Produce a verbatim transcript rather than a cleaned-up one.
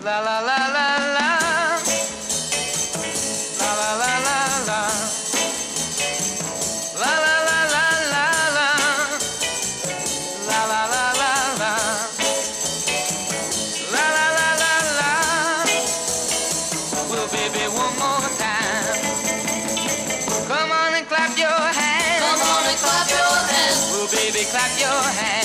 La la la la la. La la la la la. La la la la la la. La la la la la. La la la la la. Well, baby, one more time. Come on and clap your hands. Come on and clap your hands. Well, baby, clap your hands.